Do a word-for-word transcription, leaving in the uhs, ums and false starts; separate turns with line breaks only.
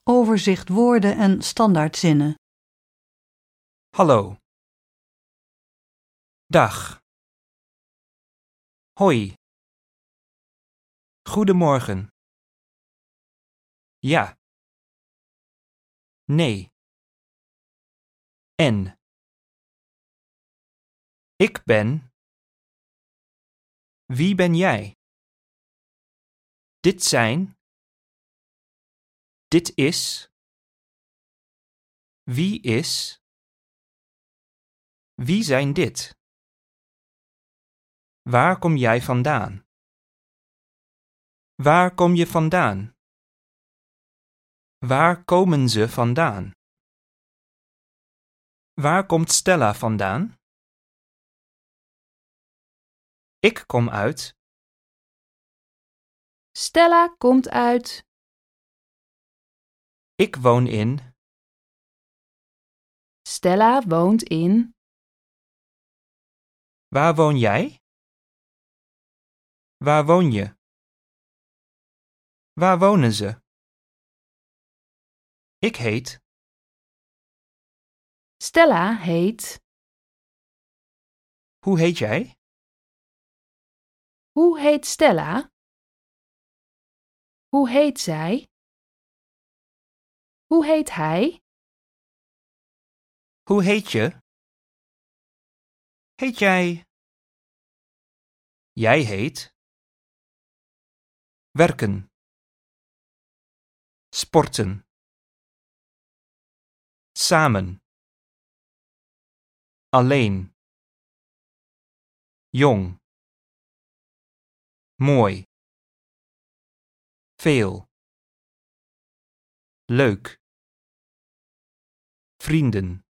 Overzicht woorden en standaardzinnen.
Hallo. Dag. Hoi. Goedemorgen. Ja. Nee. En. Ik ben. Wie ben jij? Dit zijn. Dit is. Wie is. Wie zijn dit? Waar kom jij vandaan? Waar kom je vandaan? Waar komen ze vandaan? Waar komt Stella vandaan? Ik kom uit.
Stella komt uit.
Ik woon in.
Stella woont in.
Waar woon jij? Waar woon je? Waar wonen ze? Ik heet.
Stella heet.
Hoe heet jij?
Hoe heet Stella? Hoe heet zij? Hoe heet hij?
Hoe heet je? Heet jij? Jij heet. Werken. Sporten. Samen. Alleen. Jong. Mooi. Veel. Leuk. Vrienden.